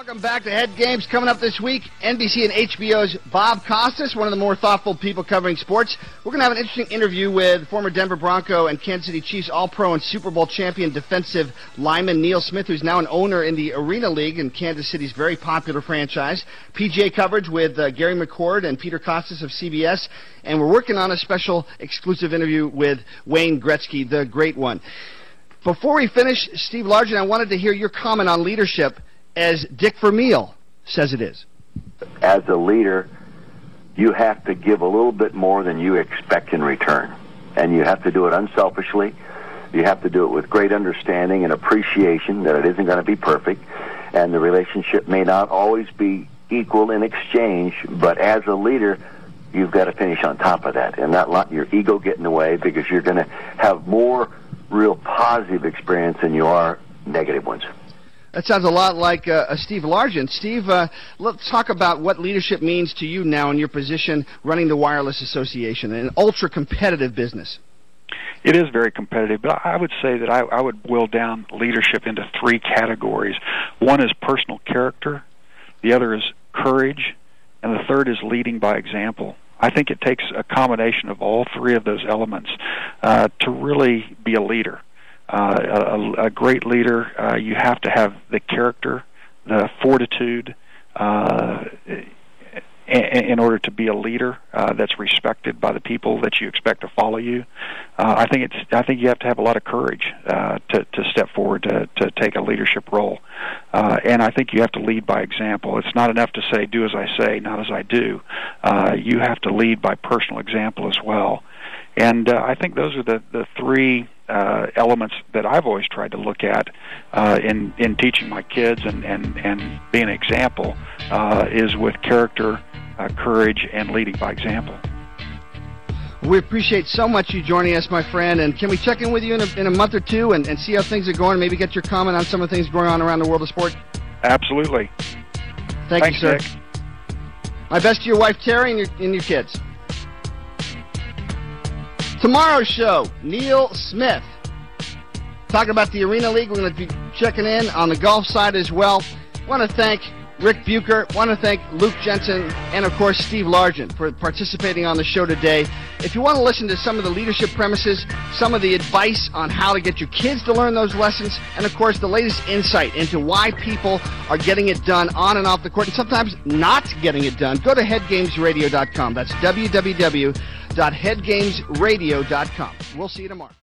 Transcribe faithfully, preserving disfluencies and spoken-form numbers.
Welcome back to Head Games. Coming up this week, N B C and H B O's Bob Costas, one of the more thoughtful people covering sports. We're going to have an interesting interview with former Denver Bronco and Kansas City Chiefs All-Pro and Super Bowl champion defensive lineman Neil Smith, who's now an owner in the Arena League in Kansas City's very popular franchise. P G A coverage with uh, Gary McCord and Peter Costas of C B S. And we're working on a special exclusive interview with Wayne Gretzky, the great one. Before we finish, Steve Largent, I wanted to hear your comment on leadership as Dick Vermeil says it is. As a leader, you have to give a little bit more than you expect in return. And you have to do it unselfishly. You have to do it with great understanding and appreciation that it isn't going to be perfect. And the relationship may not always be equal in exchange, but as a leader, you've got to finish on top of that and not let your ego get in the way, because you're going to have more real positive experience than you are negative ones. That sounds a lot like uh, Steve Largent. Steve, uh, let's talk about what leadership means to you now in your position running the Wireless Association, an ultra-competitive business. It is very competitive, but I would say that I, I would boil down leadership into three categories. One is personal character, the other is courage, and the third is leading by example. I think it takes a combination of all three of those elements uh, to really be a leader. Uh, a, a great leader, uh, you have to have the character, the fortitude, uh, in, in order to be a leader uh, that's respected by the people that you expect to follow you. Uh, I think it's. I think you have to have a lot of courage uh, to, to step forward to, to take a leadership role, uh, and I think you have to lead by example. It's not enough to say "do as I say, not as I do." Uh, you have to lead by personal example as well, and uh, I think those are the the three Uh, elements that I've always tried to look at uh, in in teaching my kids and and, and being an example uh, is with character, uh, courage, and leading by example. We appreciate so much you joining us, my friend, and can we check in with you in a, in a month or two and, and see how things are going, maybe get your comment on some of the things going on around the world of sport? Absolutely. Thank Thanks, you, sir. Nick. My best to your wife, Terry, and your, and your kids. Tomorrow's show, Neil Smith. Talking about the Arena League. We're going to be checking in on the golf side as well. I want to thank Rick Bucher. I want to thank Luke Jensen and, of course, Steve Largent for participating on the show today. If you want to listen to some of the leadership premises, some of the advice on how to get your kids to learn those lessons, and, of course, the latest insight into why people are getting it done on and off the court and sometimes not getting it done, go to head games radio dot com. That's w w w dot head games radio dot com. We'll see you tomorrow.